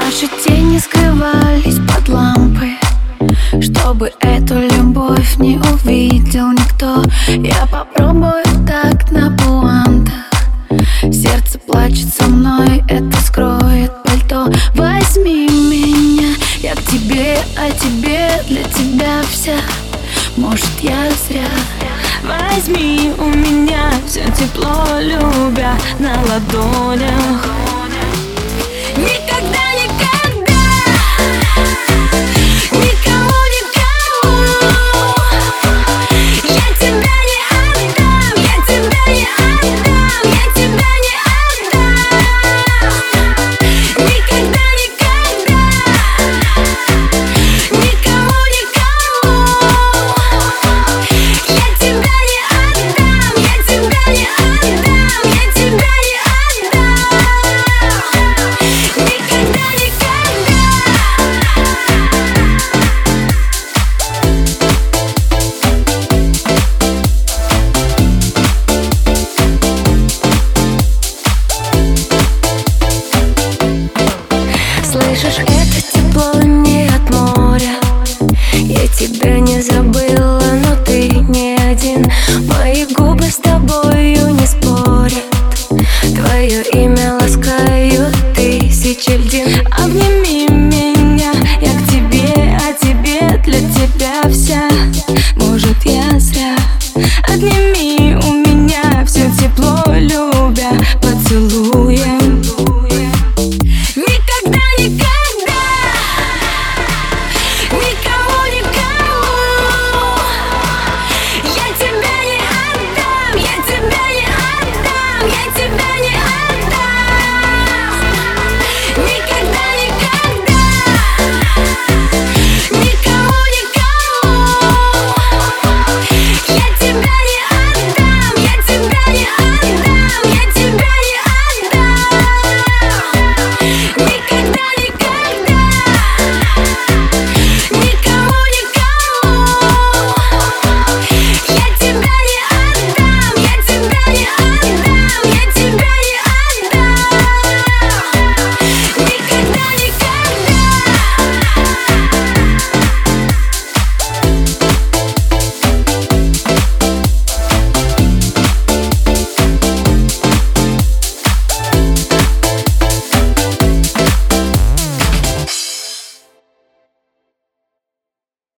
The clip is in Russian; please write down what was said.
Наши тени скрывались под лампой, чтобы эту любовь не увидел никто. Я попробую так на пуантах. Сердце плачет со мной, это скроет пальто. Возьми меня, я к тебе, а тебе для тебя вся. Может, я зря. Возьми у меня все тепло, любя на ладонях. Никогда, никогда, никому, никому я тебя не отдам, я тебя не отдам, я тебя не отдам. Никогда, никогда, никому, никому я тебя не отдам, я тебя не отдам, я тебя не отдам. Никогда, никогда. Слышишь, это тепло не от моря. Я тебя не забыла, но ты не один. Мои губы с тобою не спорят. Твое имя ласкают тысячи льдин.